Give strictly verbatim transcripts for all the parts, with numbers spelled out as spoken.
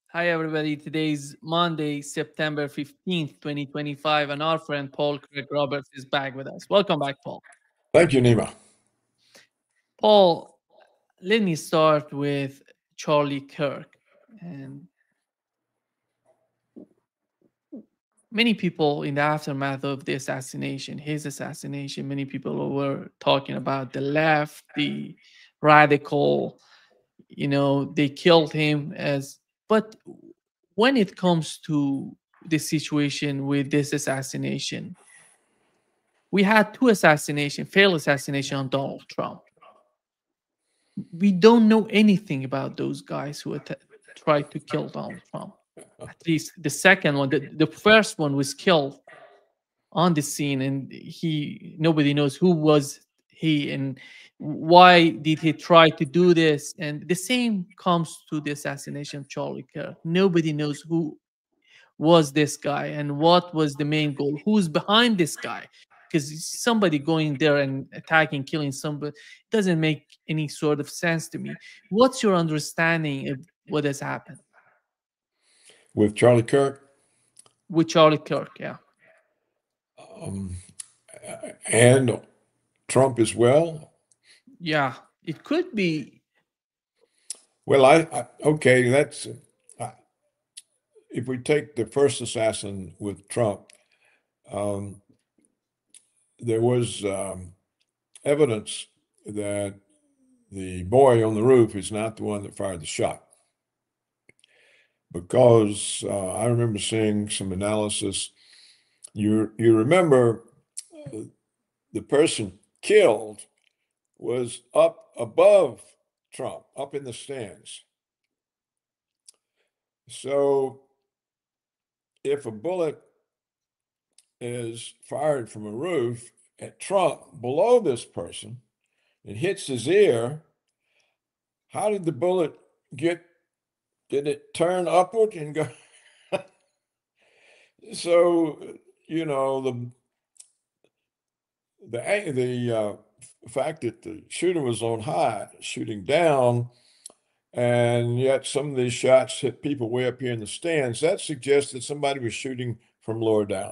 Hi, everybody. Today's Monday, September fifteenth, twenty twenty-five, and our friend Paul Craig Roberts is back with us. Welcome back, Paul. Thank you, Nima. Paul, let me start with Charlie Kirk. And many people in the aftermath of the assassination, his assassination, many people were talking about the left, the radical, you know, they killed him as, but when it comes to the situation with this assassination, we had two assassination, failed assassination on Donald Trump. We don't know anything about those guys who atta- tried to kill Donald Trump. At least the second one, the, the first one was killed on the scene, and he nobody knows who was he and why did he try to do this. And the same comes to the assassination of Charlie Kirk. Nobody knows who was this guy and what was the main goal, who's behind this guy, because somebody going there and attacking, killing somebody doesn't make any sort of sense to me. What's your understanding of what has happened With Charlie Kirk with Charlie Kirk? Yeah. um, and Trump as well. Yeah, it could be. Well, I, I okay. That's uh, if we take the first assassin with Trump, um, there was um, evidence that the boy on the roof is not the one that fired the shot. Because uh, I remember seeing some analysis. You you remember uh, the person killed was up above Trump, up in the stands. So if a bullet is fired from a roof at Trump below this person and hits his ear, how did the bullet get? Did it turn upward and go? So you know the the the uh, fact that the shooter was on high, shooting down, and yet some of these shots hit people way up here in the stands. That suggests that somebody was shooting from lower down.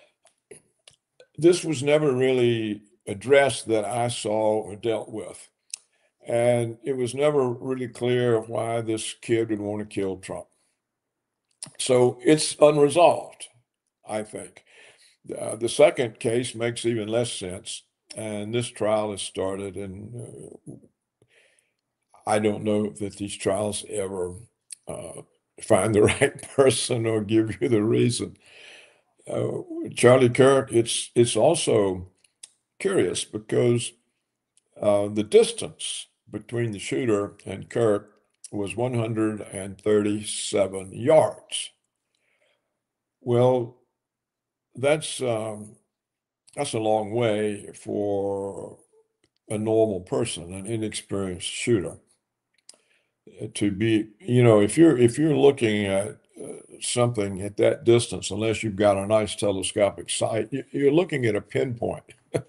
This was never really addressed that I saw or dealt with. And it was never really clear why this kid would want to kill Trump. So it's unresolved, I think. Uh, the second case makes even less sense. And this trial has started, and uh, I don't know that these trials ever uh, find the right person or give you the reason. Uh, Charlie Kirk, it's it's also curious because uh, the distance between the shooter and Kirk was one hundred thirty-seven yards. Well, that's um, that's a long way for a normal person, an inexperienced shooter. To be, you know, if you're if you're looking at uh, something at that distance, unless you've got a nice telescopic sight, you- you're looking at a pinpoint.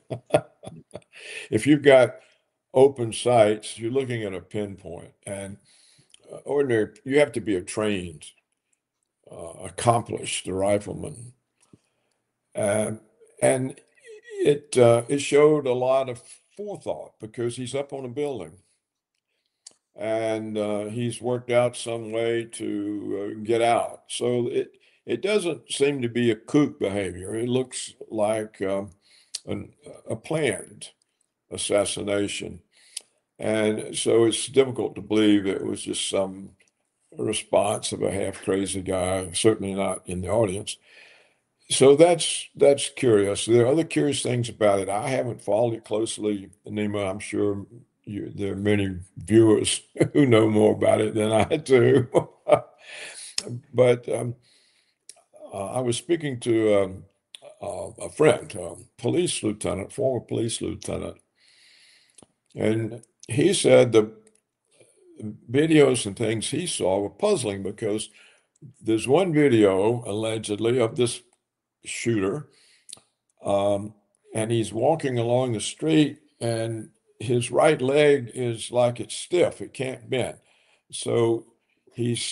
If you've got open sights, you're looking at a pinpoint, and uh, ordinary, you have to be a trained, uh, accomplished rifleman, and and it uh, it showed a lot of forethought because he's up on a building, and uh, he's worked out some way to uh, get out. So it it doesn't seem to be a kook behavior. It looks like um, an, a planned assassination. And so it's difficult to believe it was just some response of a half crazy guy, certainly not in the audience. So that's that's curious. There are other curious things about it. I haven't followed it closely, Nima. I'm sure you, there are many viewers who know more about it than I do. But um, uh, I was speaking to um, uh, a friend, a police lieutenant, former police lieutenant, and he said the videos and things he saw were puzzling because there's one video allegedly of this shooter, um, and he's walking along the street, and his right leg is like it's stiff; it can't bend. So he's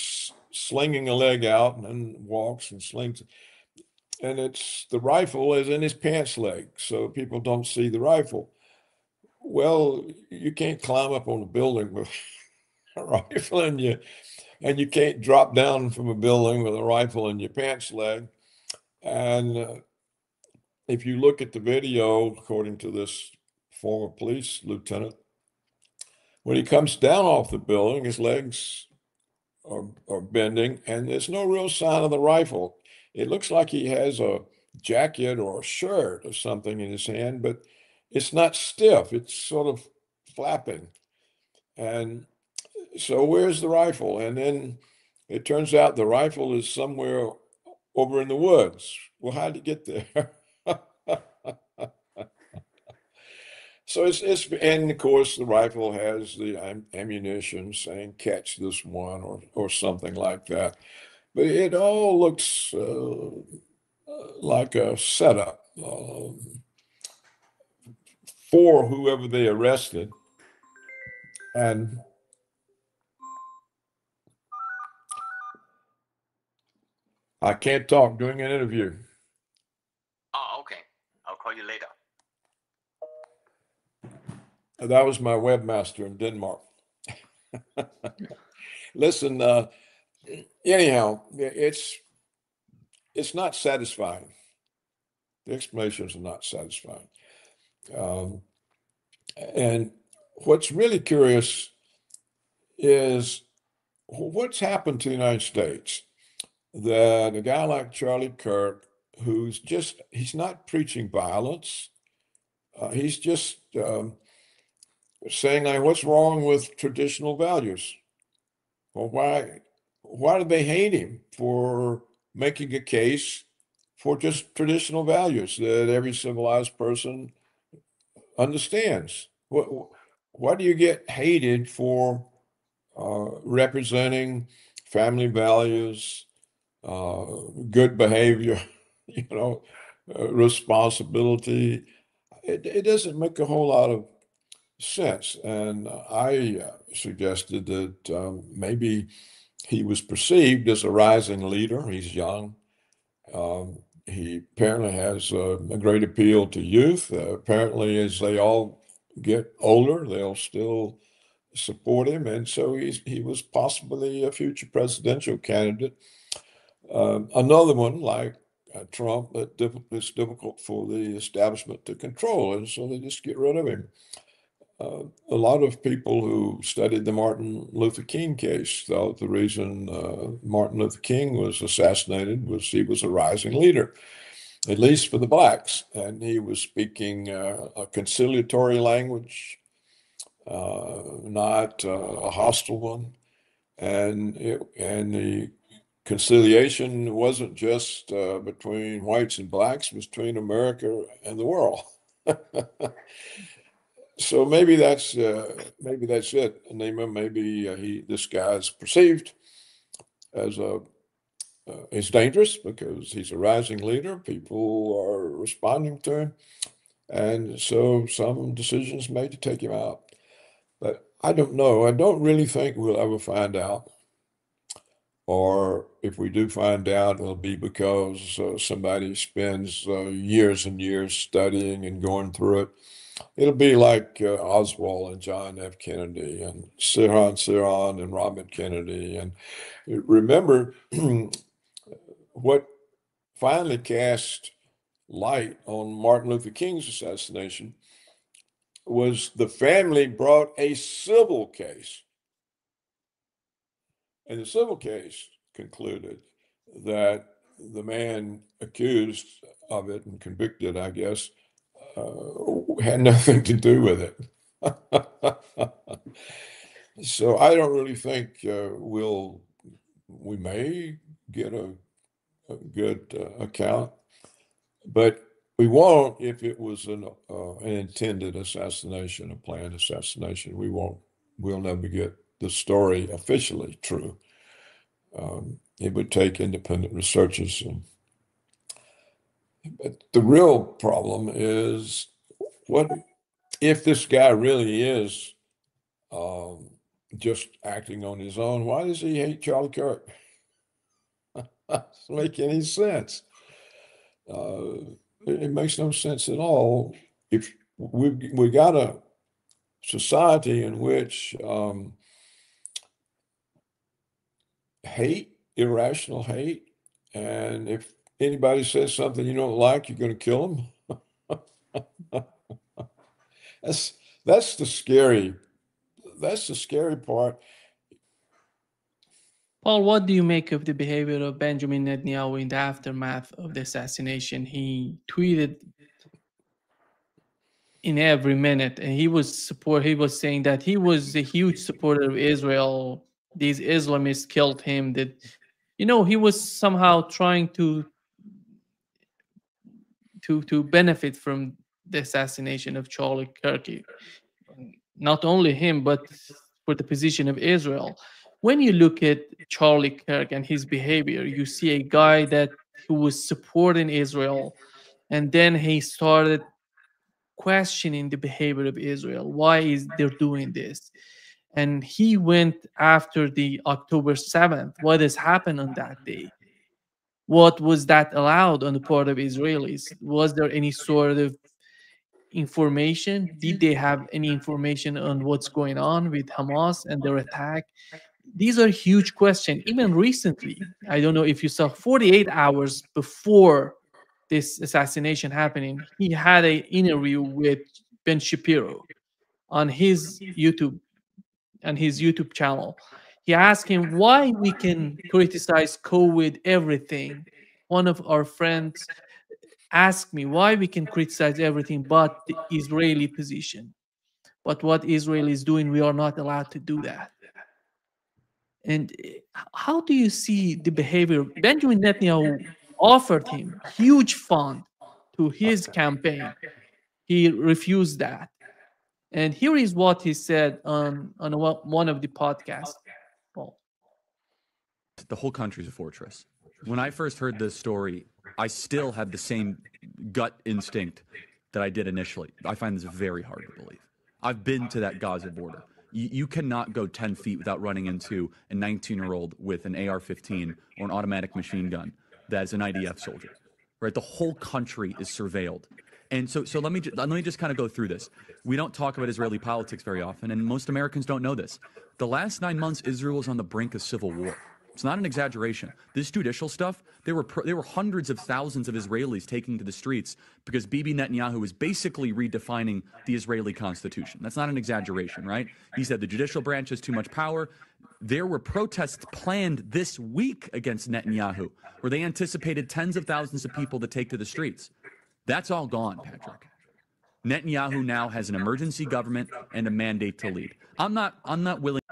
slinging a leg out and then walks and slings. And it's the rifle is in his pants leg, so people don't see the rifle. Well, you can't climb up on a building with a rifle in you, and you can't drop down from a building with a rifle in your pants leg. And uh, if you look at the video, according to this former police lieutenant, when he comes down off the building, his legs are, are bending, and there's no real sign of the rifle. It looks like he has a jacket or a shirt or something in his hand, but it's not stiff. It's sort of flapping. And so where's the rifle? And then it turns out the rifle is somewhere over in the woods. Well, how did it get there? So it's, it's, and of course the rifle has the am- ammunition saying catch this one or, or something like that. But it all looks uh, like a setup um, for whoever they arrested. And I can't talk during an interview. Oh, okay. I'll call you later. That was my webmaster in Denmark. Listen, uh, anyhow, it's it's not satisfying. The explanations are not satisfying. Um, and what's really curious is what's happened to the United States that a guy like Charlie Kirk, who's just, he's not preaching violence, uh, he's just um, saying, like, what's wrong with traditional values? Well, why, why do they hate him for making a case for just traditional values that every civilized person understands? What, why do you get hated for uh, representing family values, uh, good behavior, you know, uh, responsibility? It, it doesn't make a whole lot of sense. And I uh, suggested that um, maybe he was perceived as a rising leader. He's young. Um, he apparently has uh, a great appeal to youth. Uh, apparently, as they all get older, they'll still support him. And so he's, he was possibly a future presidential candidate. Um, another one, like uh, Trump, that diff- it's difficult for the establishment to control, and so they just get rid of him. Uh, a lot of people who studied the Martin Luther King case thought the reason uh, Martin Luther King was assassinated was he was a rising leader, at least for the blacks, and he was speaking uh, a conciliatory language, uh, not uh, a hostile one, and it, and the conciliation wasn't just uh, between whites and blacks, it was between America and the world. So maybe that's uh, maybe that's it. Nima, maybe uh, he this guy's perceived as a uh, is dangerous because he's a rising leader. People are responding to him, and so some decisions made to take him out. But I don't know. I don't really think we'll ever find out. Or if we do find out, it'll be because uh, somebody spends uh, years and years studying and going through it. It'll be like uh, Oswald and John F. Kennedy and Sirhan Sirhan and Robert Kennedy. And remember, what finally cast light on Martin Luther King's assassination was the family brought a civil case. And the civil case concluded that the man accused of it and convicted, I guess, uh, had nothing to do with it. So I don't really think uh, we'll, we may get a, a good uh, account, but we won't if it was an, uh, an intended assassination, a planned assassination. We won't, we'll never get the story officially true. Um, it would take independent researchers. And, but the real problem is what if this guy really is um, just acting on his own? Why does he hate Charlie Kirk? doesn't make any sense. Uh, it, it makes no sense at all. If we we got a society in which um, hate, irrational hate, and if anybody says something you don't like, you're going to kill them. that's that's the scary. That's the scary part. Paul, what do you make of the behavior of Benjamin Netanyahu in the aftermath of the assassination? He tweeted in every minute, and he was support. He was saying that he was a huge supporter of Israel. These Islamists killed him. That, you know, he was somehow trying to to to benefit from the assassination of Charlie Kirk. Not only him, but for the position of Israel. When you look at Charlie Kirk and his behavior, you see a guy that who was supporting Israel, and then he started questioning the behavior of Israel. Why is they're doing this? And he went after the October seventh. What has happened on that day? What was that allowed on the part of Israelis? Was there any sort of information? Did they have any information on what's going on with Hamas and their attack? These are huge questions. Even recently, I don't know if you saw, forty-eight hours before this assassination happening, he had an interview with Ben Shapiro on his YouTube, on his YouTube channel. He asked him why we can criticize COVID everything. One of our friends asked me why we can criticize everything but the Israeli position. But what Israel is doing, we are not allowed to do that. And how do you see the behavior? Benjamin Netanyahu offered him huge fund to his campaign. He refused that. And here is what he said on, on one of the podcasts. Paul. The whole country's a fortress. When I first heard this story, I still had the same gut instinct that I did initially. I find this very hard to believe. I've been to that Gaza border. You, you cannot go ten feet without running into a nineteen-year-old with an A R fifteen or an automatic machine gun that's an I D F soldier, right? The whole country is surveilled. And so, so let me let me just kind of go through this. We don't talk about Israeli politics very often, and most Americans don't know this. The last nine months, Israel was on the brink of civil war. It's not an exaggeration. This judicial stuff, there were there were hundreds of thousands of Israelis taking to the streets because Bibi Netanyahu is basically redefining the Israeli constitution. That's not an exaggeration, right? He said the judicial branch has too much power. There were protests planned this week against Netanyahu, where they anticipated tens of thousands of people to take to the streets. That's all gone, Patrick. Netanyahu now has an emergency government and a mandate to lead. I'm not I'm not willing.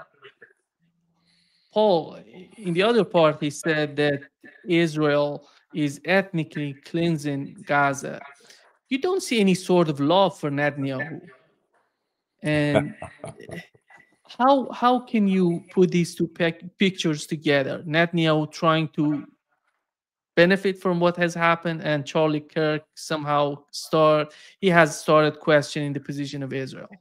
Paul, in the other part, he said that Israel is ethnically cleansing Gaza. You don't see any sort of love for Netanyahu. And how how can you put these two pictures together? Netanyahu trying to benefit from what has happened, and Charlie Kirk somehow start he has started questioning the position of Israel.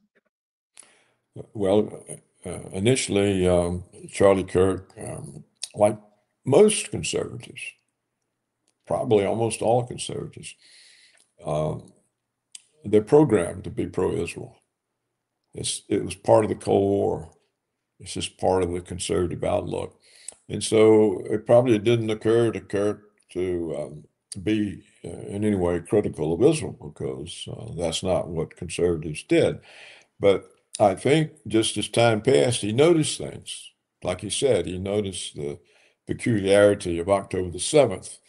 Well, uh, initially, um, Charlie Kirk, um, like most conservatives, probably almost all conservatives, um, they're programmed to be pro-Israel. It's, it was part of the Cold War. It's just part of the conservative outlook. And so it probably didn't occur to Kirk to um, be uh, in any way critical of Israel, because uh, that's not what conservatives did. But I think just as time passed, he noticed things. Like he said, he noticed the peculiarity of October the seventh.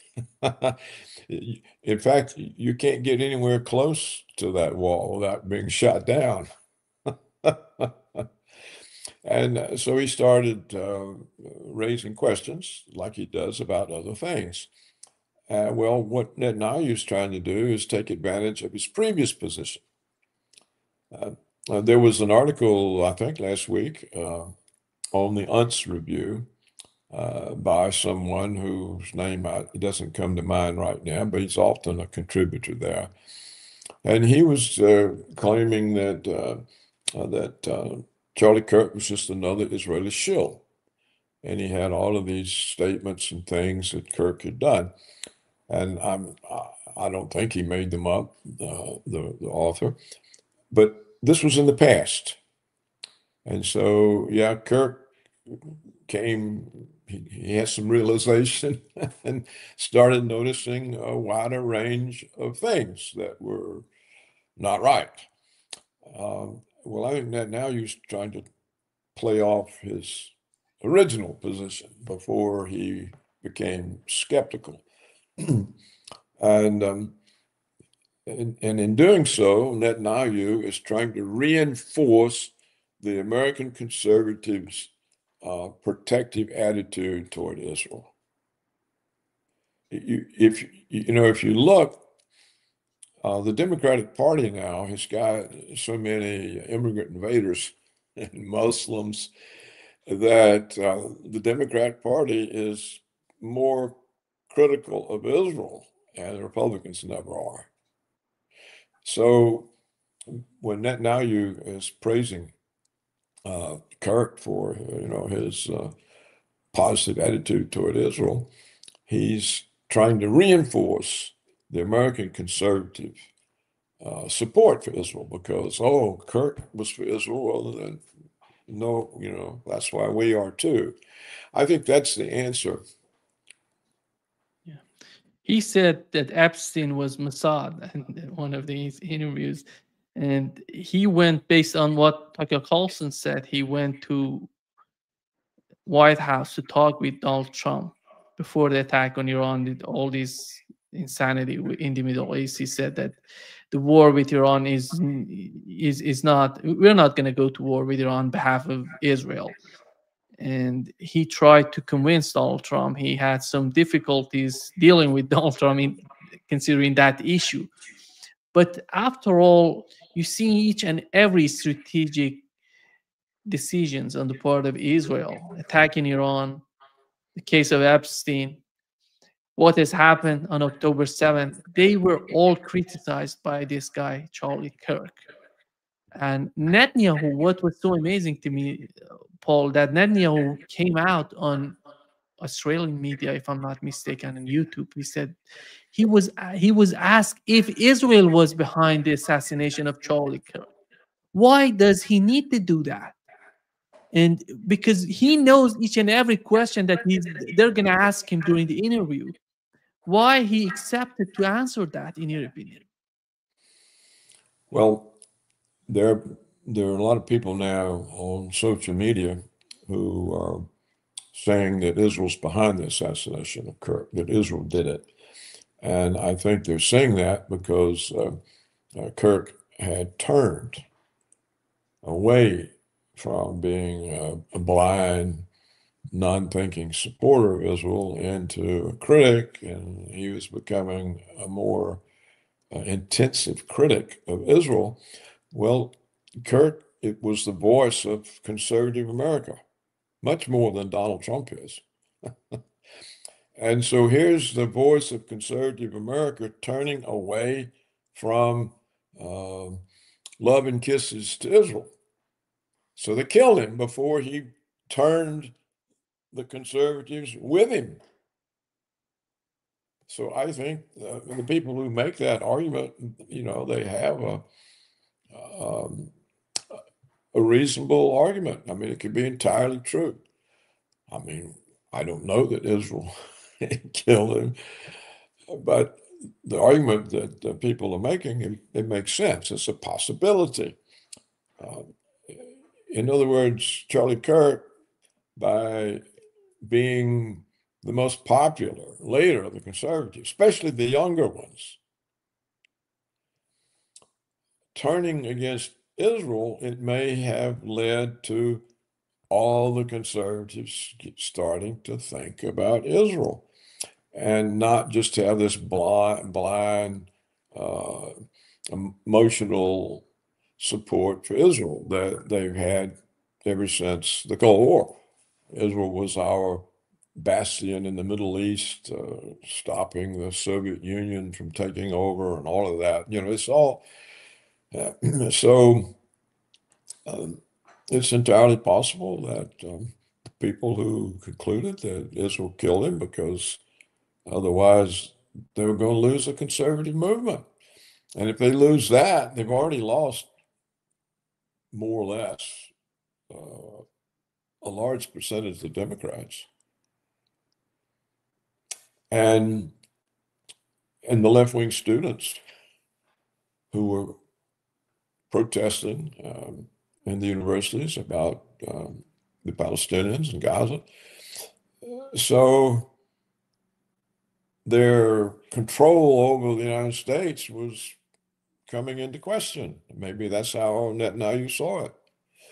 In fact, you can't get anywhere close to that wall without being shot down. And so he started uh, raising questions, like he does about other things. Uh, well, what Netanyahu is trying to do is take advantage of his previous position. Uh, uh, there was an article, I think, last week uh, on the U N S review uh, by someone whose name I, doesn't come to mind right now, but he's often a contributor there. And he was uh, claiming that uh, uh, that uh, Charlie Kirk was just another Israeli shill. and he had all of these statements and things that Kirk had done. And I'm, I don't think he made them up, uh, the, the author, but this was in the past. And so, yeah, Kirk came, he, he had some realization and started noticing a wider range of things that were not right. Um, well, I think that now he's trying to play off his original position before he became skeptical. and, um, and, and in doing so, Netanyahu is trying to reinforce the American conservatives' uh, protective attitude toward Israel. You, if you know, if you look, uh, the Democratic Party now has got so many immigrant invaders and Muslims that uh, the Democratic Party is more critical of Israel, and the Republicans never are. So when Netanyahu is praising uh, Kirk for you know his uh, positive attitude toward Israel, he's trying to reinforce the American conservative uh, support for Israel because oh, Kirk was for Israel, well then no, you know that's why we are too. I think that's the answer. Yeah, he said that Epstein was Mossad in one of these interviews, and he went based on what Tucker Carlson said. He went to White House to talk with Donald Trump before the attack on Iran, did all this insanity in the Middle East. He said that the war with Iran is is is not. We're not going to go to war with Iran on behalf of Israel. And he tried to convince Donald Trump. He had some difficulties dealing with Donald Trump in considering that issue. But after all, you see each and every strategic decisions on the part of Israel, attacking Iran, the case of Epstein, what has happened on October seventh, they were all criticized by this guy, Charlie Kirk. And Netanyahu, what was so amazing to me, Paul, that Netanyahu came out on Australian media, if I'm not mistaken, on YouTube. He said he was he was asked if Israel was behind the assassination of Charlie Kirk. Why does he need to do that? And because he knows each and every question that he's, they're going to ask him during the interview, why he accepted to answer that, in your opinion? Well, there, there are a lot of people now on social media who are saying that Israel's behind the assassination of Kirk, that Israel did it. And I think they're saying that because uh, uh, Kirk had turned away from being a, a blind, non-thinking supporter of Israel into a critic, and he was becoming a more uh, intensive critic of Israel. Well, Kirk, it was the voice of conservative America, much more than Donald Trump is. And so here's the voice of conservative America turning away from uh, love and kisses to Israel. So they killed him before he turned the conservatives with him. So I think uh, the people who make that argument, you know, they have a um, a reasonable argument. I mean, it could be entirely true. I mean, I don't know that Israel killed him, but the argument that uh, people are making, it, it makes sense. It's a possibility. Uh, in other words, Charlie Kirk, by being the most popular leader of the conservatives, especially the younger ones, turning against Israel, it may have led to all the conservatives starting to think about Israel and not just have this blind, blind uh, emotional support for Israel that they've had ever since the Cold War. Israel was our bastion in the Middle East, uh, stopping the Soviet Union from taking over and all of that. You know, it's all, uh, so um, it's entirely possible that um, people who concluded that Israel killed him because otherwise they were going to lose the conservative movement. And if they lose that, they've already lost more or less uh, a large percentage of the Democrats. And and the left-wing students who were protesting um, in the universities about um, the Palestinians in Gaza. So their control over the United States was coming into question. Maybe that's how Netanyahu saw it.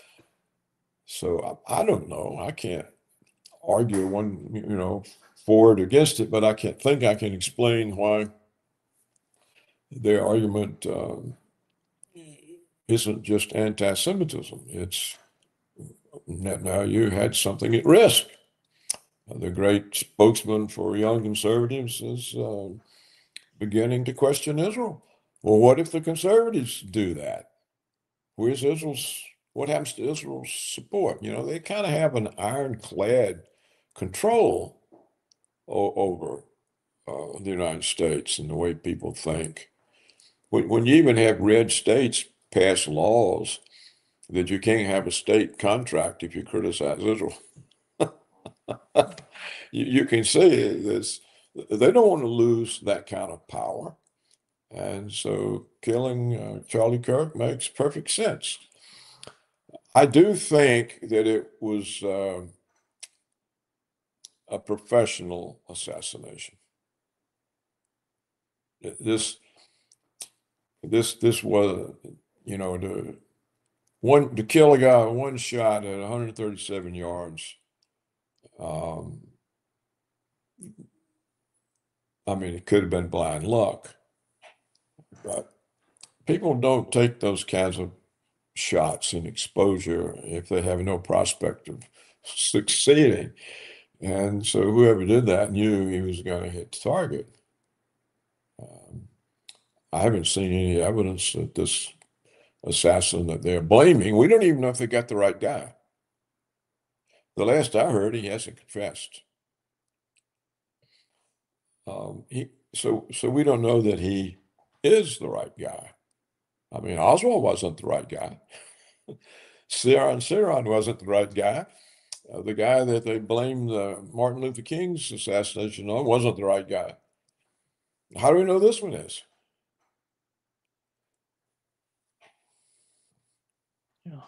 So I, I don't know. I can't argue one, you know, for it or against it, but I can't think I can explain why their argument um, isn't just anti-Semitism. It's Netanyahu had something at risk. Uh, the great spokesman for young conservatives is uh, beginning to question Israel. Well, what if the conservatives do that? Where's Israel's, what happens to Israel's support? You know, they kind of have an ironclad control o- over uh, the United States and the way people think. When, when you even have red states pass laws that you can't have a state contract if you criticize Israel, you, you can see this. They don't want to lose that kind of power. And so killing uh, Charlie Kirk makes perfect sense. I do think that it was uh, a professional assassination. This, this, this was, you know, to one to kill a guy one shot at one hundred thirty-seven yards. Um, I mean, it could have been blind luck, but people don't take those kinds of shots in exposure if they have no prospect of succeeding. And so whoever did that knew he was going to hit the target. Um, I haven't seen any evidence that this assassin that they're blaming, we don't even know if they got the right guy. The last I heard, he hasn't confessed. Um, he, so, so we don't know that he is the right guy. I mean, Oswald wasn't the right guy. Sharon Sharon wasn't the right guy. Uh, the guy that they blamed uh, Martin Luther King's assassination on wasn't the right guy. How do we know this one is? Yeah.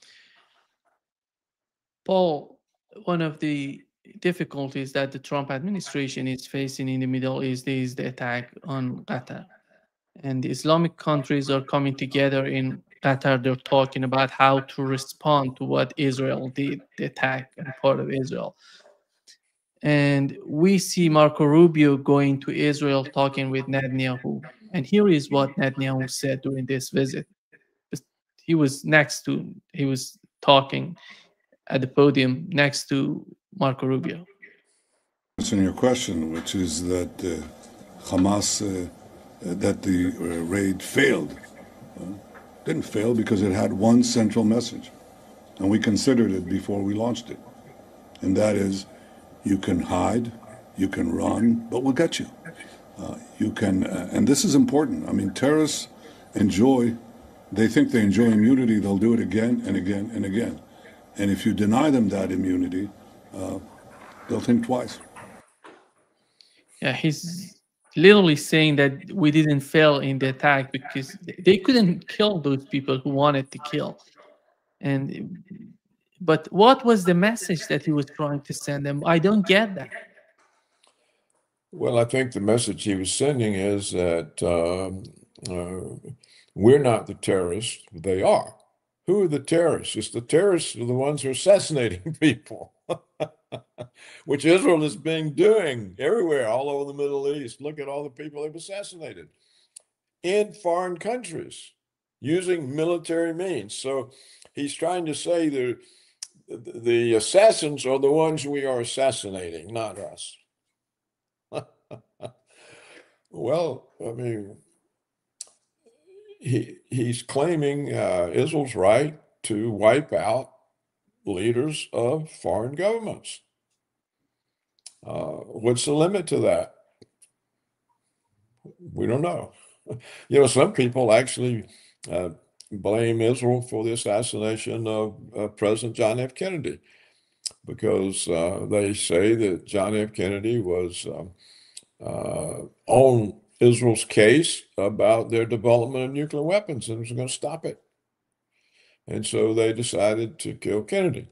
Paul, one of the difficulties that the Trump administration is facing in the Middle East is the attack on Qatar. And the Islamic countries are coming together in Qatar. They're talking about how to respond to what Israel did, the attack on part of Israel. And we see Marco Rubio going to Israel talking with Netanyahu. And here is what Netanyahu said during this visit. He was next to, he was talking at the podium next to Marco Rubio. Answering your question, which is that uh, Hamas, uh, uh, that the uh, raid failed. Uh, didn't fail because it had one central message, and we considered it before we launched it. And that is, you can hide, you can run, but we'll get you. Uh, you can, uh, and this is important. I mean, terrorists enjoy, they think they enjoy immunity, they'll do it again and again and again. And if you deny them that immunity, uh, they'll think twice. Yeah, he's literally saying that we didn't fail in the attack because they couldn't kill those people who wanted to kill. And but what was the message that he was trying to send them? I don't get that. Well, I think the message he was sending is that um, uh, we're not the terrorists, they are. Who are the terrorists? It's the terrorists are the ones who are assassinating people, which Israel has been doing everywhere, all over the Middle East. Look at all the people they've assassinated in foreign countries using military means. So he's trying to say that the assassins are the ones we are assassinating, not us. Well, I mean, he he's claiming uh, Israel's right to wipe out leaders of foreign governments. Uh, what's the limit to that? We don't know. You know, some people actually uh, blame Israel for the assassination of uh, President John F. Kennedy, because uh, they say that John F. Kennedy was um, uh, on Israel's case about their development of nuclear weapons and was going to stop it. And so they decided to kill Kennedy.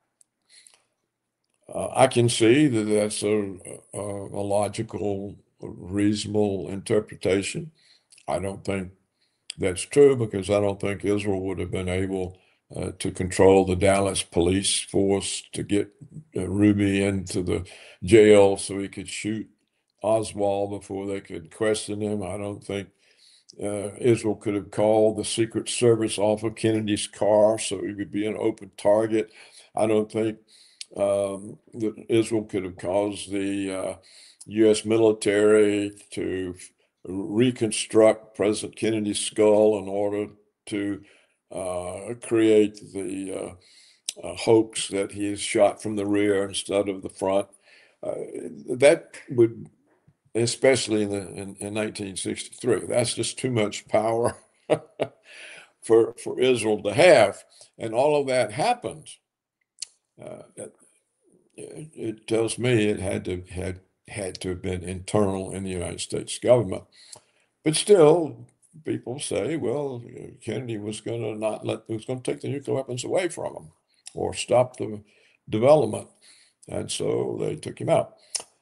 Uh, I can see that that's a, a, a logical, reasonable interpretation. I don't think that's true, because I don't think Israel would have been able uh, to control the Dallas police force to get uh, Ruby into the jail so he could shoot Oswald before they could question him. I don't think uh, Israel could have called the Secret Service off of Kennedy's car so he would be an open target. I don't think um, that Israel could have caused the uh, U S military to reconstruct President Kennedy's skull in order to uh, create the uh, uh, hoax that he is shot from the rear instead of the front. Uh, that would, especially in, the, in, in nineteen sixty-three, that's just too much power for, for Israel to have. And all of that happened. Uh, it, it tells me it had to had had to have been internal in the United States government. But still, people say, well, Kennedy was going to not let, was going to take the nuclear weapons away from him or stop the development. And so they took him out.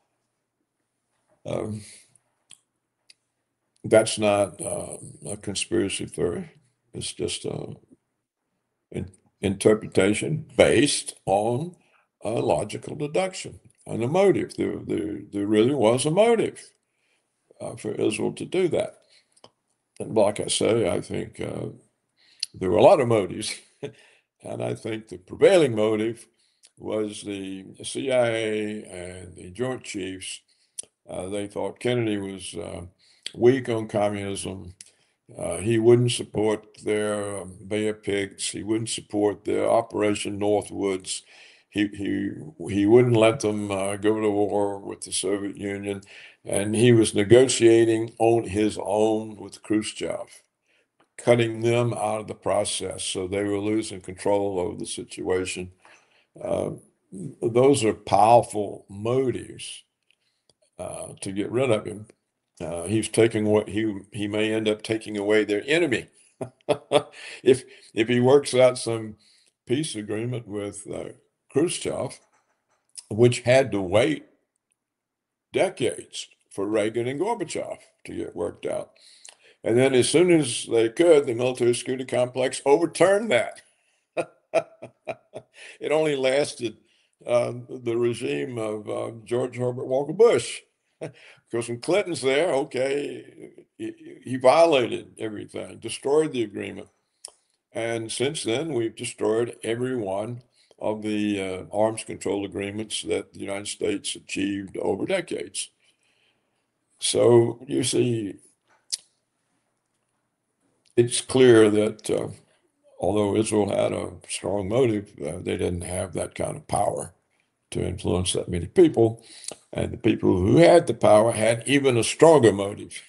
Um, that's not uh, a conspiracy theory. It's just an in, interpretation based on a logical deduction and a motive. There, there, there really was a motive uh, for Israel to do that. And like I say, I think uh, there were a lot of motives. And I think the prevailing motive was the C I A and the Joint Chiefs. Uh, they thought Kennedy was uh, weak on communism. Uh, he wouldn't support their um, Bay of Pigs. He wouldn't support their Operation Northwoods. He, he, he wouldn't let them uh, go to war with the Soviet Union. And he was negotiating on his own with Khrushchev, cutting them out of the process. So they were losing control over the situation. Uh, those are powerful motives uh, to get rid of him. Uh, he's taking what he he may end up taking away their enemy. if if he works out some peace agreement with uh, Khrushchev, which had to wait decades for Reagan and Gorbachev to get worked out. And then as soon as they could, the military security complex overturned that. It only lasted uh, the regime of uh, George Herbert Walker Bush. Because when Clinton's there, okay, he, he violated everything, destroyed the agreement. And since then, we've destroyed every one of the uh, arms control agreements that the United States achieved over decades. So you see, it's clear that uh, although Israel had a strong motive, uh, they didn't have that kind of power to influence that many people. And the people who had the power had even a stronger motive.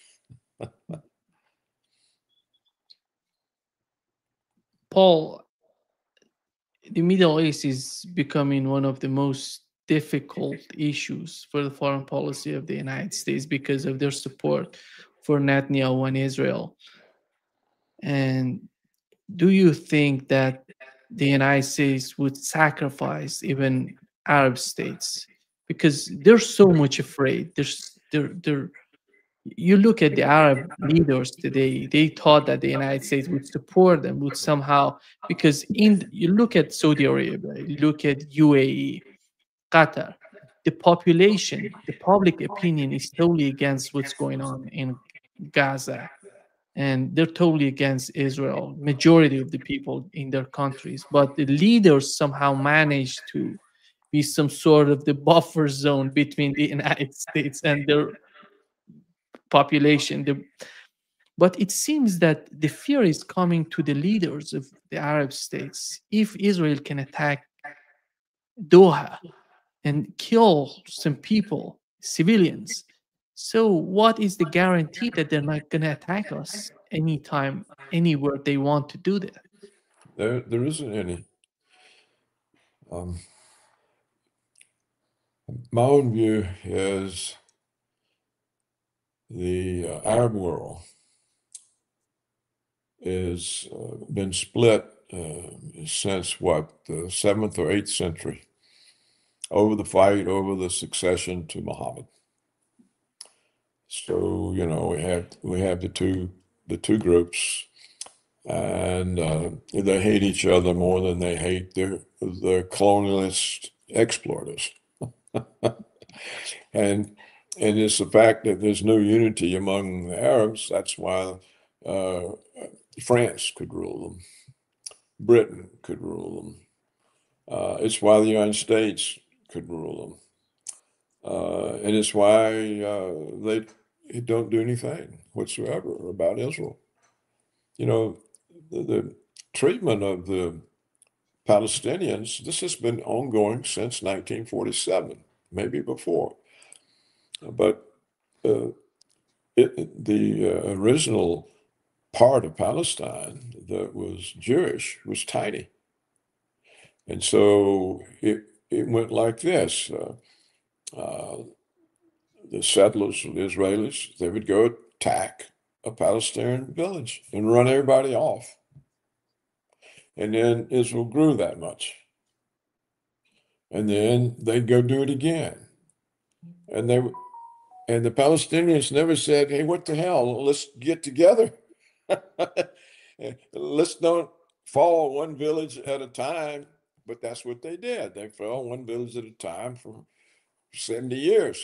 Paul, the Middle East is becoming one of the most difficult issues for the foreign policy of the United States because of their support for Netanyahu and Israel. And do you think that the United States would sacrifice even Arab states? Because they're so much afraid. There's, they're, they're, you look at the Arab leaders today, they thought that the United States would support them, would somehow, because in you look at Saudi Arabia, you look at U A E, Qatar, the population, the public opinion is totally against what's going on in Gaza. And they're totally against Israel, majority of the people in their countries. But the leaders somehow managed to be some sort of the buffer zone between the United States and their population. The, but it seems that the fear is coming to the leaders of the Arab states. If Israel can attack Doha and kill some people, civilians. So what is the guarantee that they're not going to attack us anytime, anywhere they want to do that? There, there isn't any. Um, my own view is the uh, Arab world is uh, been split uh, since what, the seventh or eighth century, over the fight over the succession to Muhammad. So, you know, we have we have the two the two groups, and uh, they hate each other more than they hate their the colonialist exploiters. and and it's the fact that there's no unity among the Arabs. That's why uh, France could rule them, Britain could rule them. Uh, it's why the United States could rule them. Uh, and it's why uh, they don't do anything whatsoever about Israel. You know, the, the treatment of the Palestinians, this has been ongoing since nineteen forty-seven, maybe before. But uh, it, the uh, original part of Palestine that was Jewish was tiny. And so it, it went like this. Uh, uh, the settlers, the Israelis, they would go attack a Palestinian village and run everybody off. And then Israel grew that much. And then they'd go do it again. And they and the Palestinians never said, hey, what the hell? Let's get together. Let's don't fall one village at a time. But that's what they did. They fell one village at a time for seventy years.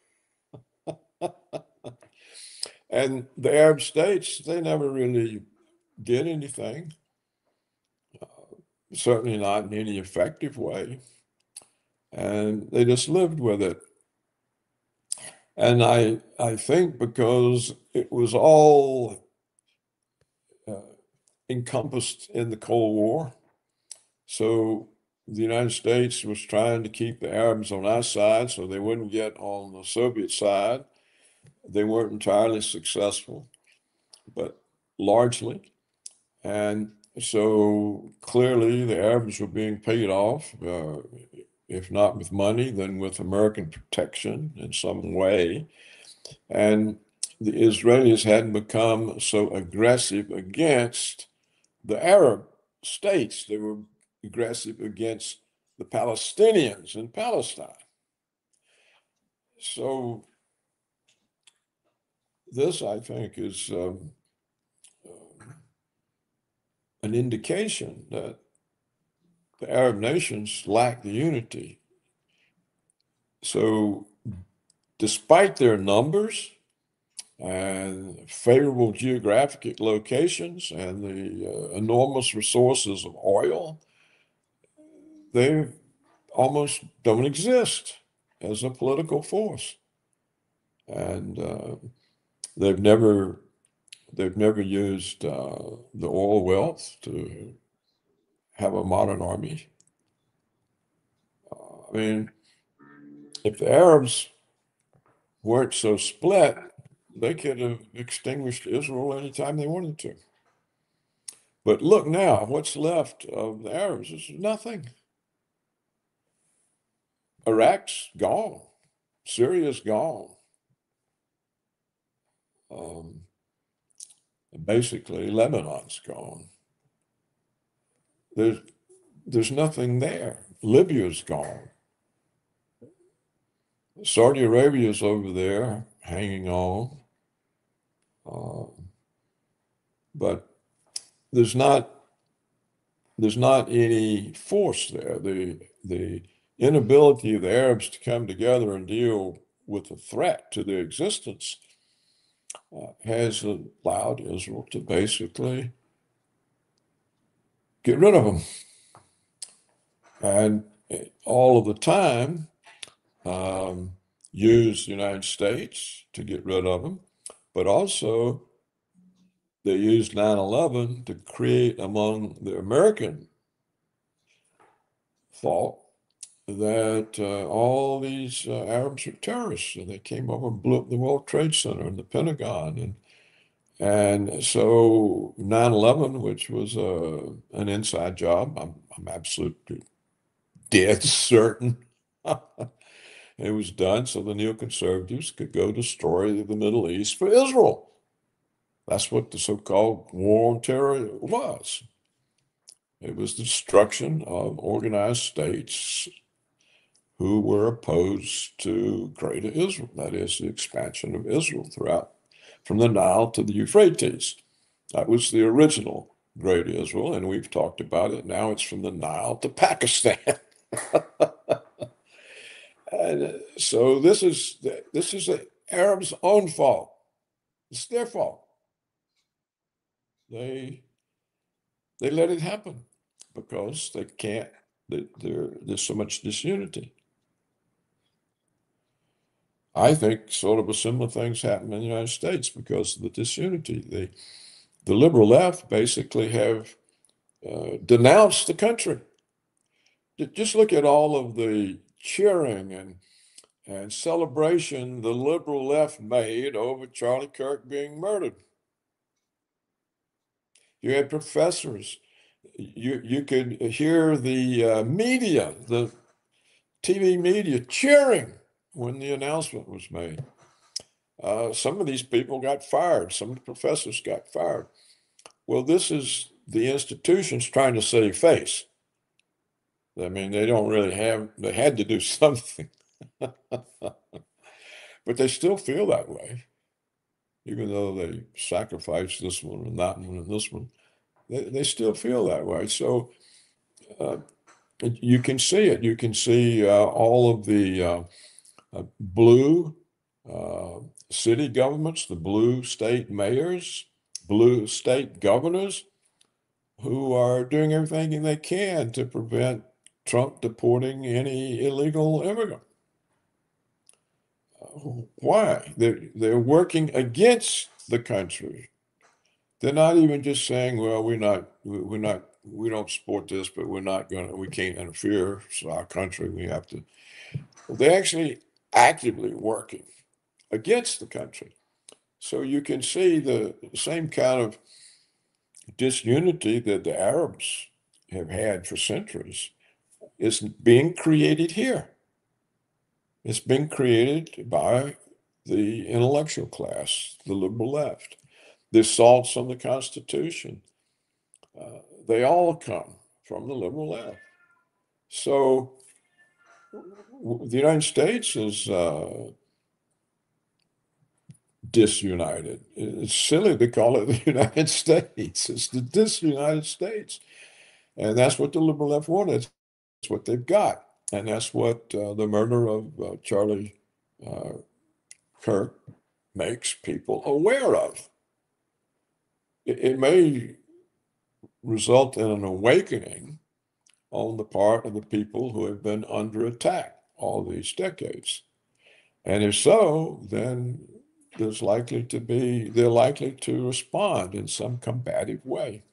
And the Arab states, they never really did anything, uh, certainly not in any effective way. And they just lived with it. And I, I think because it was all uh, encompassed in the Cold War, so the United States was trying to keep the Arabs on our side so they wouldn't get on the Soviet side. They weren't entirely successful, but largely. And so clearly the Arabs were being paid off, uh, if not with money, then with American protection in some way. And the Israelis hadn't become so aggressive against the Arab states. They were aggressive against the Palestinians in Palestine. So this, I think, is um, uh, an indication that the Arab nations lack the unity. So despite their numbers and favorable geographic locations and the uh, enormous resources of oil, they almost don't exist as a political force. And uh, they've never they've never used uh, the oil wealth to have a modern army. Uh, I mean, if the Arabs weren't so split, they could have extinguished Israel anytime they wanted to. But look now, what's left of the Arabs is nothing. Iraq's gone. Syria's gone. Um, basically, Lebanon's gone. There's, there's nothing there. Libya's gone. Saudi Arabia's over there hanging on. Uh, but there's not there's not any force there. The the inability of the Arabs to come together and deal with a threat to their existence uh, has allowed Israel to basically get rid of them. And all of the time, um, use the United States to get rid of them, but also they used nine eleven to create among the American thought that uh, all these uh, Arabs were terrorists, and they came over and blew up the World Trade Center and the Pentagon, and and so nine eleven, which was uh, an inside job, I'm I'm absolutely dead certain it was done so the neoconservatives could go destroy the Middle East for Israel. That's what the so-called war on terror was. It was the destruction of organized states who were opposed to Greater Israel, that is, the expansion of Israel throughout, from the Nile to the Euphrates. That was the original Great Israel, and we've talked about it. Now it's from the Nile to Pakistan. And uh, so this is the, this is the Arabs' own fault. It's their fault. They they let it happen because they can't. They, there, there's so much disunity. I think sort of a similar things happen in the United States because of the disunity. The the liberal left basically have uh, denounced the country. Just look at all of the cheering and and celebration the liberal left made over Charlie Kirk being murdered. You had professors. You you could hear the uh, media, the T V media cheering when the announcement was made. Uh, some of these people got fired. Some of the professors got fired. Well, this is the institutions trying to save face. I mean, they don't really have, they had to do something. But they still feel that way, even though they sacrificed this one and that one and this one. They, they still feel that way. So uh, you can see it. You can see uh, all of the uh, uh, blue uh, city governments, the blue state mayors, blue state governors who are doing everything they can to prevent Trump deporting any illegal immigrant. Why? They're, they're working against the country. They're not even just saying, well, we're not, we're not, we don't support this, but we're not going to, we can't interfere. It's our country. We have to. They're actually actively working against the country. So you can see the same kind of disunity that the Arabs have had for centuries is being created here. It's been created by the intellectual class, the liberal left, the assaults on the Constitution. Uh, they all come from the liberal left. So w- the United States is uh, disunited. It's silly to call it the United States. It's the disunited States. And that's what the liberal left wanted. That's what they've got. And that's what uh, the murder of uh, Charlie uh, Kirk makes people aware of. It, it may result in an awakening on the part of the people who have been under attack all these decades. And if so, then there's likely to be, they're likely to respond in some combative way.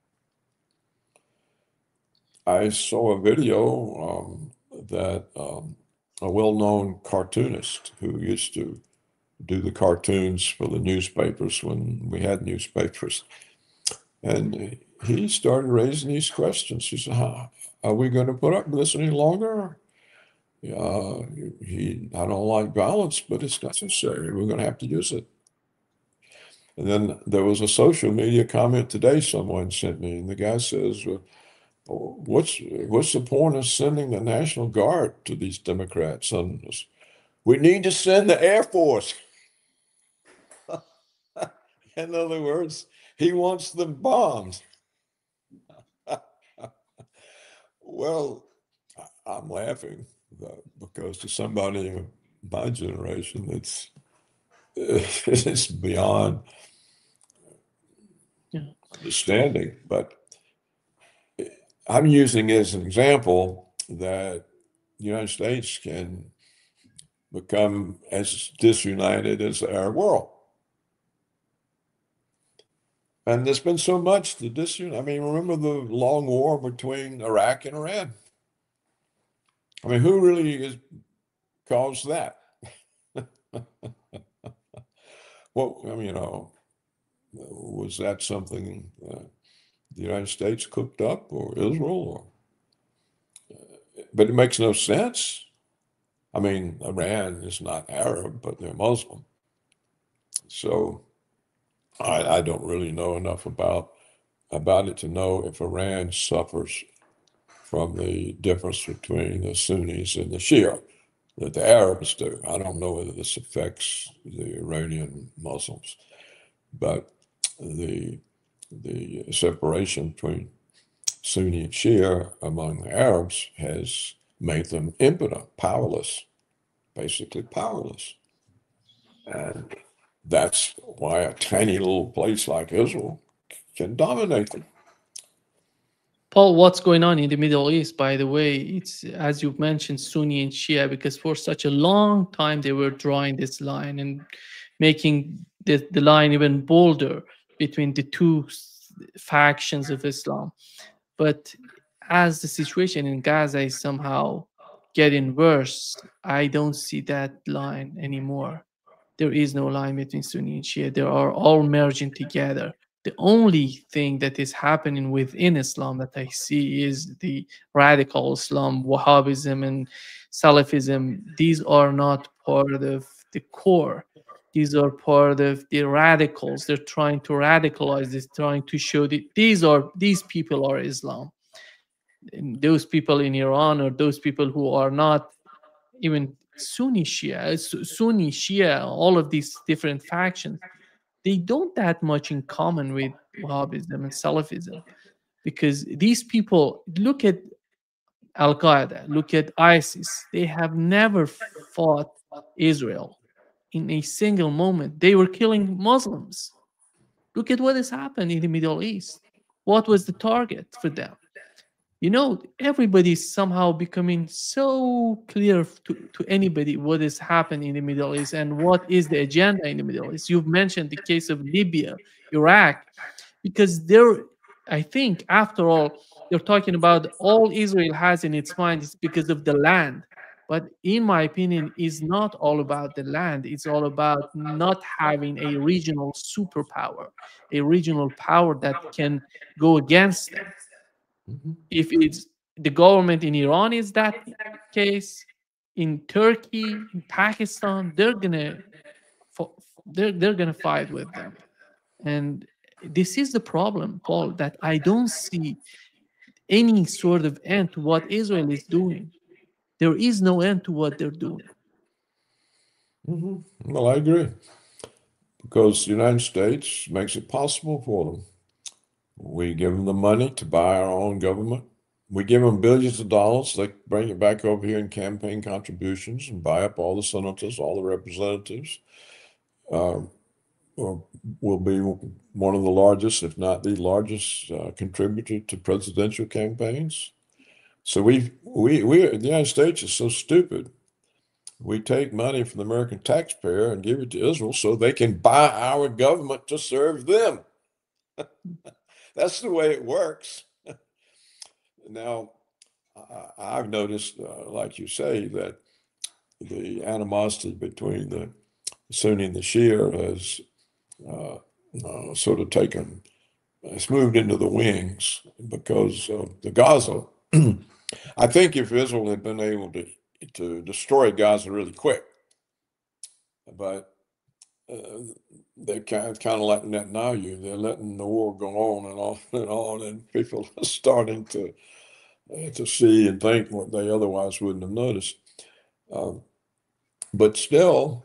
I saw a video um, that um, a well-known cartoonist who used to do the cartoons for the newspapers when we had newspapers, and he started raising these questions. He said, "How, are we going to put up with this any longer? Uh, he, I don't like violence, but it's necessary. We're going to have to use it." And then there was a social media comment today someone sent me, and the guy says, well, what's what's the point of sending the National Guard to these Democrats? And we need to send the Air Force. In other words, he wants them bombed. Well, I'm laughing because to somebody of my generation, it's it's beyond Yeah. understanding. But I'm using it as an example that the United States can become as disunited as the Arab world. And there's been so much to disunite. I mean, remember the long war between Iraq and Iran? I mean, who really is caused that? Well, I mean, you know, was that something uh, the United States cooked up, or Israel, or? Uh, but it makes no sense. I mean, Iran is not Arab, but they're Muslim. So I, I don't really know enough about about it to know if Iran suffers from the difference between the Sunnis and the Shia that the Arabs do. I don't know whether this affects the Iranian Muslims, but the the separation between Sunni and Shia among the Arabs has made them impotent, powerless, basically powerless. And that's why a tiny little place like Israel can dominate them. Paul, what's going on in the Middle East, by the way, it's, as you've mentioned, Sunni and Shia, because for such a long time they were drawing this line and making the, the line even bolder between the two factions of Islam. But as the situation in Gaza is somehow getting worse, I don't see that line anymore. There is no line between Sunni and Shia. They are all merging together. The only thing that is happening within Islam that I see is the radical Islam, Wahhabism and Salafism. These are not part of the core. These are part of the radicals. They're trying to radicalize this, trying to show that these are these people are Islam. And those people in Iran, or those people who are not even Sunni Shia, Sunni Shia, all of these different factions, they don't that much in common with Wahhabism and Salafism, because these people, look at Al Qaeda, look at ISIS, they have never fought Israel in a single moment. They were killing Muslims. Look at what has happened in the Middle East. What was the target for them? You know, everybody's somehow becoming so clear to, to anybody what is happening in the Middle East and what is the agenda in the Middle East. You've mentioned the case of Libya, Iraq, because they're, I think, after all, they're talking about all Israel has in its mind is because of the land. But in my opinion, it's not all about the land. It's all about not having a regional superpower, a regional power that can go against them. Mhm. If it's the government in Iran is that case, in Turkey, in Pakistan, they're gonna they're they're gonna fight with them. And this is the problem, Paul, that I don't see any sort of end to what Israel is doing. There is no end to what they're doing. Mhm. Well, I agree, because the United States makes it possible for them. We give them the money to buy our own government. We give them billions of dollars. They bring it back over here in campaign contributions and buy up all the senators, all the representatives. Uh, or will be one of the largest, if not the largest, uh, contributor to presidential campaigns. So we, we, we, the United States is so stupid. We take money from the American taxpayer and give it to Israel so they can buy our government to serve them. That's the way it works. Now, I- I've noticed, uh, like you say, that the animosity between the Sunni and the Shia has uh, uh, sort of taken, it's moved into the wings because of the Gaza. I think if Israel had been able to to destroy Gaza really quick, but uh, they're kind of, kind of like Netanyahu. They're letting the war go on and on and on, and people are starting to uh, to see and think what they otherwise wouldn't have noticed. Um, but still,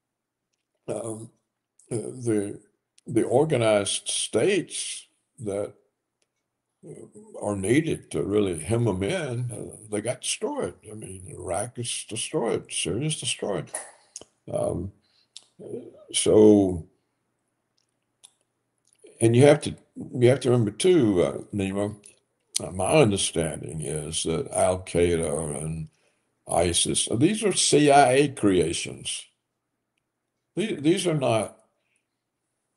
um, uh, the the organized states that uh, are needed to really hem them in, uh, they got destroyed. I mean, Iraq is destroyed, Syria is destroyed. Um, so, and you have to you have to remember too, uh, Nima. Uh, my understanding is that Al Qaeda and ISIS, uh, these are C I A creations. These, these are not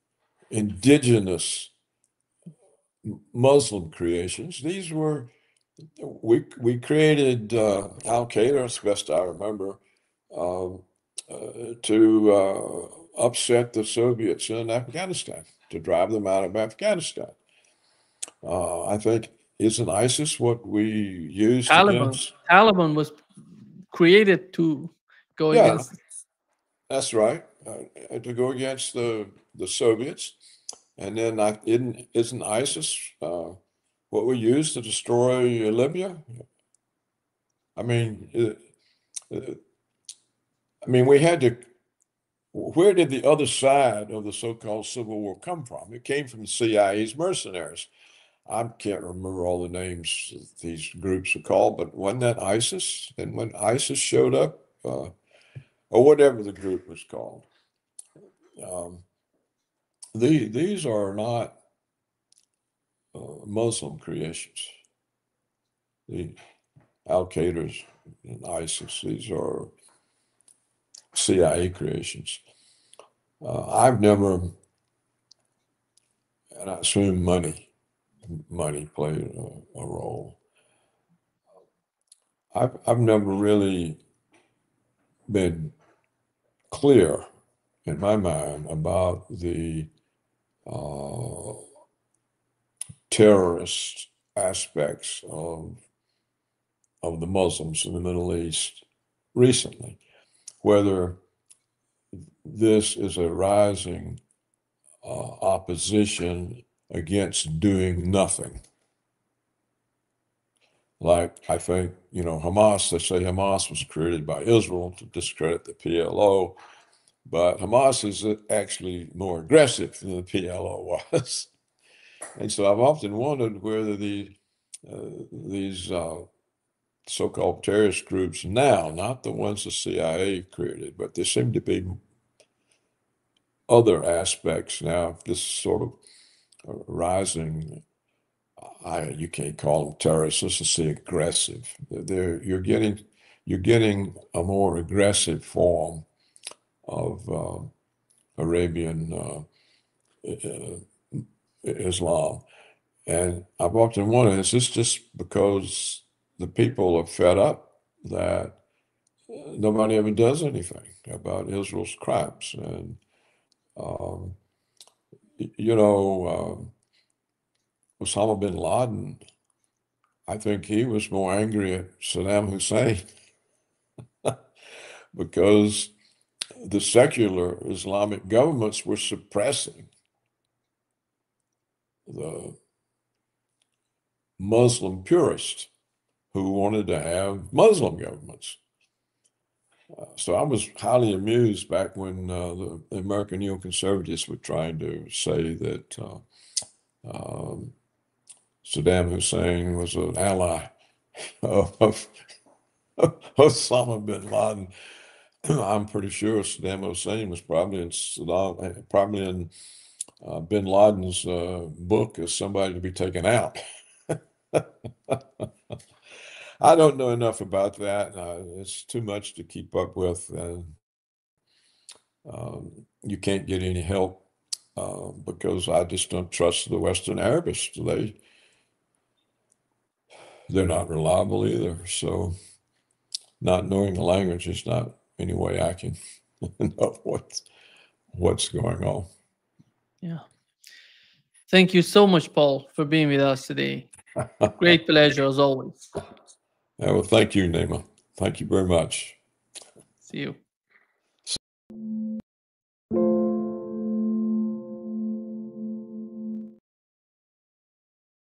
indigenous Muslim creations. These were we we created uh, Al Qaeda, as best I remember, um, uh, to uh, upset the Soviets in Afghanistan, to drive them out of Afghanistan. Uh, I think isn't ISIS what we used Taliban. against? Taliban was created to go Yeah, against. that's right, uh, to go against the the Soviets, and then I, isn't isn't ISIS uh, what we used to destroy Libya? I mean, uh, uh, I mean, we had to. Where did the other side of the so-called Civil War come from? It came from the C I A's mercenaries. I can't remember all the names these groups are called, but wasn't that ISIS? And when ISIS showed up, uh, or whatever the group was called, um, the, these are not uh, Muslim creations. The Al Qaeda's and ISIS, these are C I A creations. Uh, I've never, and I assume money, money played a, a role. I've, I've never really been clear in my mind about the uh, terrorist aspects of, of the Muslims in the Middle East recently, whether this is a rising uh, opposition against doing nothing. Like, I think, you know, Hamas, they say Hamas was created by Israel to discredit the P L O, but Hamas is actually more aggressive than the P L O was. And so I've often wondered whether the uh, these uh, so-called terrorist groups now, not the ones the C I A created, but there seem to be other aspects now, this sort of uh, rising, I, you can't call them terrorists, let's just say aggressive. They're, you're getting, you're getting a more aggressive form of uh, Arabian uh, uh, Islam. And I've often wondered, is this just because the people are fed up that nobody ever does anything about Israel's crimes? And, um, you know, um, Osama bin Laden, I think he was more angry at Saddam Hussein because the secular Islamic governments were suppressing the Muslim purists who wanted to have Muslim governments. Uh, so I was highly amused back when uh, the, the American neoconservatives were trying to say that uh, um, Saddam Hussein was an ally of, of Osama bin Laden. I'm pretty sure Saddam Hussein was probably in Saddam, probably in uh, bin Laden's uh, book as somebody to be taken out. I don't know enough about that. Uh, it's too much to keep up with. And um, you can't get any help uh, because I just don't trust the Western Arabists. They, they're not reliable either. So not knowing the language is not any way I can know what's, what's going on. Yeah. Thank you so much, Paul, for being with us today. Great pleasure as always. Yeah, well, thank you, Nima. Thank you very much. See you.